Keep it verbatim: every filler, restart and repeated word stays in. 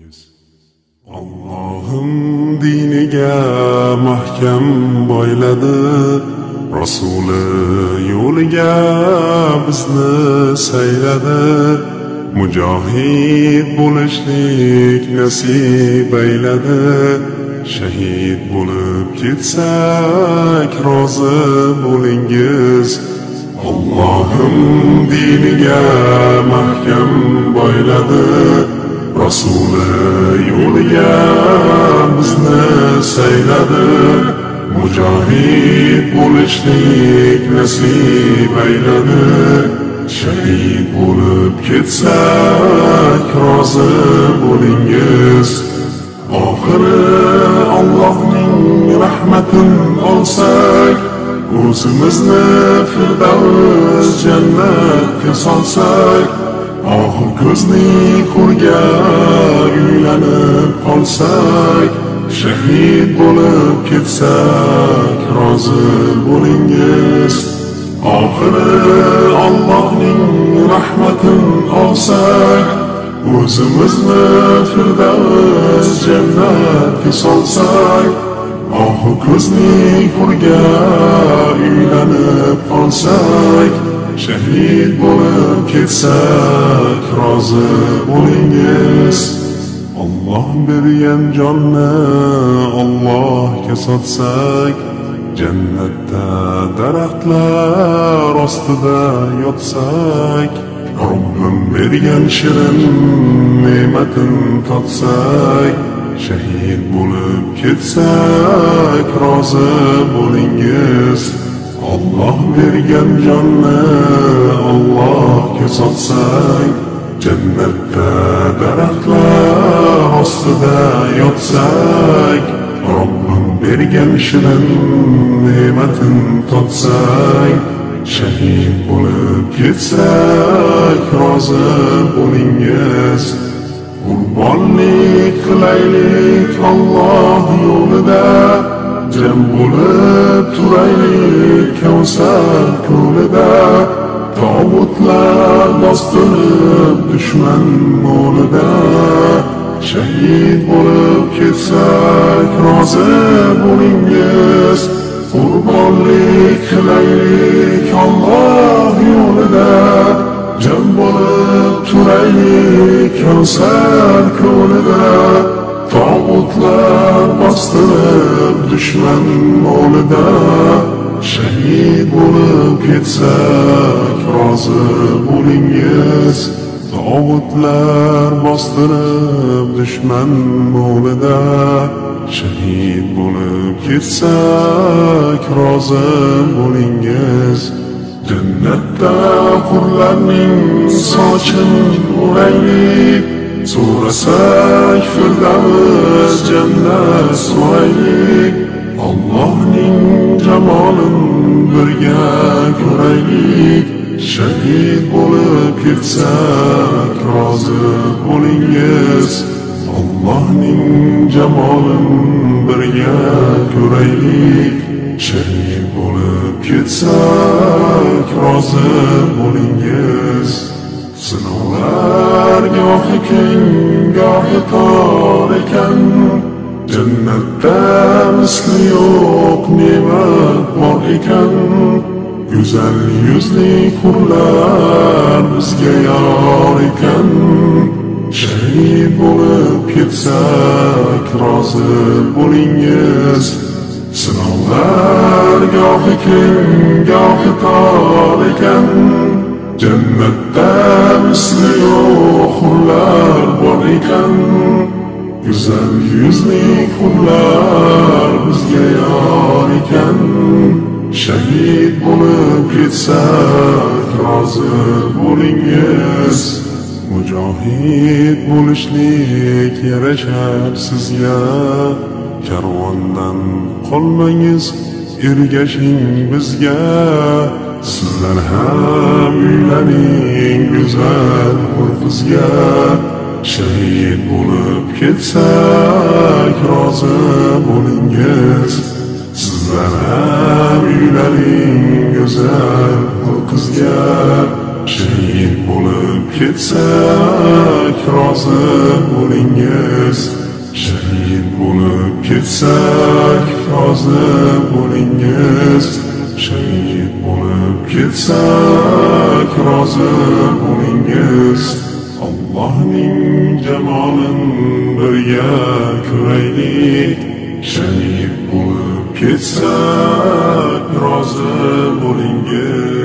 Allohim diniga mahkam boyladi, Rasuli yo'liga bizni sayladi. Mujohid bo'lishlik nasib ayladi, shahid bo'lib ketsak rozi bo'lingiz. Allohim diniga mahkam boyladi, Rasuli yo'liga bizni sayladi. Mujohid bo'lishlik nasib ayladi, shahid bo'lib ketsak rozi bo'lingiz. Oxiri Allohning rahmatin olsak, o'zimizni Firdavs jannatga solsak, oxir ko'zning qurga uylanib qolsak, shahid bo'lib ketsak rozi bo'lingiz. Oxiri Allohning rahmatin olsak, o'zimizni Firdavs jannatga solsak, oxir ko'zning qurga uylanib qolsak, shahid bo'lib ketsak rozi bo'lingiz. Alloh bergan jonni Allohga sotsak, jannatda daraxtlar ostida yotsak, Robbim bergan shirin ne'matin totsak, shahid bo'lib ketsak rozi bo'lingiz. Alloh bergan jonni Allohga sotsak, jannatda daraxtlar ostida yotsak, Robbim bergan shirin ne'matin totsak, shahid bo'lib ketsak rozi bo'lingiz. Qurbonlik qilaylik Alloh yo'lida, jam bo'lib turaylik Kavsar ko'lida. Tog'utlar bostirib dushman mo'lida, shahid bo'lib ketsak rozi bo'lingiz. Qurbonlik qilaylik Alloh yo'lida, jam bo'lib turaylik Kavsar ko'lida. Tog'utlar bostirib dushman mo'lida, shahid bo'lib ketsak rozi bo'lingiz. Tog'utlar bostirib dushman mo'lida, shahid bo'lib ketsak rozi bo'lingiz. Jannatda hurlarning sochin o'raylik, so'rasak Firdavs jannat so'raylik. Allohning jamolin birga ko'raylik, shahid bo'lib ketsak rozi bo'lingiz. Allohning jamolin birga ko'raylik, shahid bo'lib ketsak rozi bo'lingiz. Sinovlar gohi keng gohi tor ekan, jannatda misli yo'q ne'mat bor ekan. Go'zal yuzli hurlar bizga yor ekan, shahid bo'lib ketsak rozi bo'lingiz. Sinovlar gohi keng gohi tor ekan, jannatda misli yo'q hurlar bor ekan. Güzel yuzli hurlar bizga yor ekan, shahid bo'lib ketsak rozi bo'lingiz. Mujohid bo'lishlik yarashar sizga, karvondan qolmangiz ergashing bizga. Sizlar ham uylaning go'zal bir qizga, shahid bo'lib ketsak rozi bo'lingiz. Sizlar ham uylaning go'zal bir qizga, shahid bo'lib ketsak rozi bo'lingiz, shahid bo'lib ketsak rozi bo'lingiz, shahid bo'lib ketsak rozi bo'lingiz. Allohning jamolin birga ko'raylik, shahid bo'lib ketsak rozi bo'lingiz.